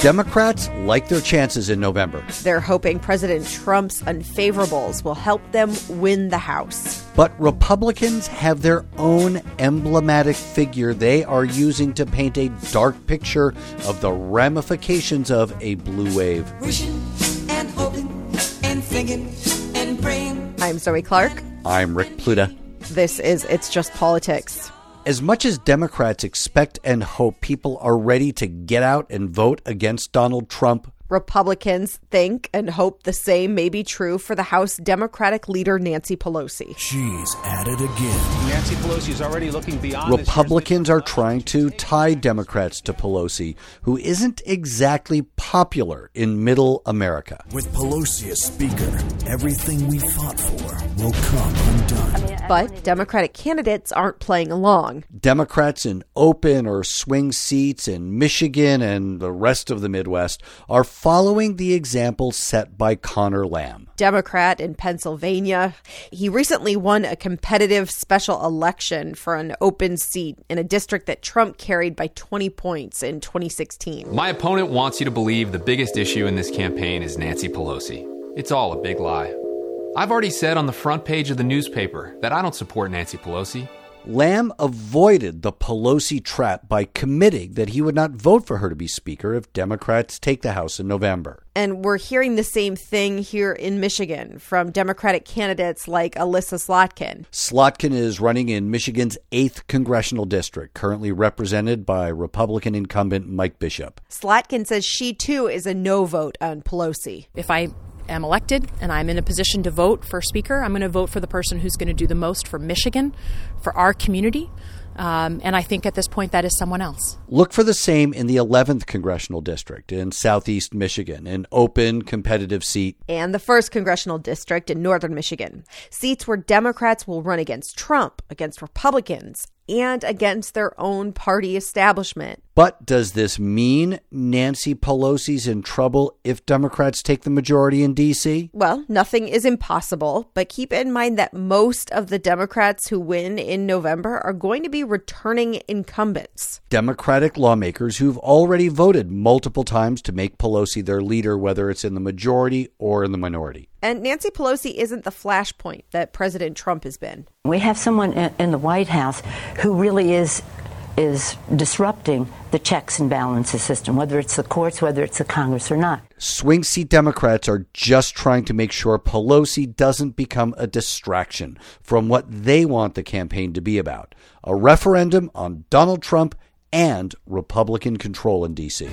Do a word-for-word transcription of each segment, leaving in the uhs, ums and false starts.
Democrats like their chances in November. They're hoping President Trump's unfavorables will help them win the House. But Republicans have their own emblematic figure they are using to paint a dark picture of the ramifications of a blue wave. Wishing and hoping and thinking and praying. I'm Zoe Clark. I'm Rick Pluta. This is It's Just Politics. As much as Democrats expect and hope people are ready to get out and vote against Donald Trump, Republicans think and hope the same may be true for the House Democratic leader Nancy Pelosi. She's at it again. Nancy Pelosi is already looking beyond. Republicans are trying to tie Democrats to Pelosi, who isn't exactly popular in middle America. With Pelosi as Speaker, everything we fought for will come undone. But Democratic candidates aren't playing along. Democrats in open or swing seats in Michigan and the rest of the Midwest are following the example set by Conor Lamb. Democrat in Pennsylvania. He recently won a competitive special election for an open seat in a district that Trump carried by twenty points in twenty sixteen. My opponent wants you to believe the biggest issue in this campaign is Nancy Pelosi. It's all a big lie. I've already said on the front page of the newspaper that I don't support Nancy Pelosi. Lamb avoided the Pelosi trap by committing that he would not vote for her to be Speaker if Democrats take the House in November. And we're hearing the same thing here in Michigan from Democratic candidates like Elissa Slotkin. Slotkin is running in Michigan's eighth congressional district, currently represented by Republican incumbent Mike Bishop. Slotkin says she, too, is a no vote on Pelosi. If I am elected and I'm in a position to vote for Speaker, I'm going to vote for the person who's going to do the most for Michigan, for our community. Um, and I think at this point that is someone else. Look for the same in the eleventh congressional district in southeast Michigan, an open, competitive seat. And the first congressional district in northern Michigan, seats where Democrats will run against Trump, against Republicans, and against their own party establishment. But does this mean Nancy Pelosi's in trouble if Democrats take the majority in D C? Well, nothing is impossible, but keep in mind that most of the Democrats who win in November are going to be returning incumbents. Democratic lawmakers who've already voted multiple times to make Pelosi their leader, whether it's in the majority or in the minority. And Nancy Pelosi isn't the flashpoint that President Trump has been. We have someone in the White House who really is is disrupting the checks and balances system, whether it's the courts, whether it's the Congress or not. Swing seat Democrats are just trying to make sure Pelosi doesn't become a distraction from what they want the campaign to be about, a referendum on Donald Trump and Republican control in D C.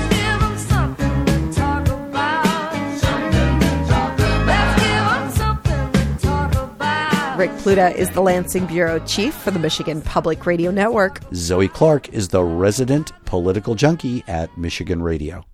Rick Pluta is the Lansing Bureau Chief for the Michigan Public Radio Network. Zoe Clark is the resident political junkie at Michigan Radio.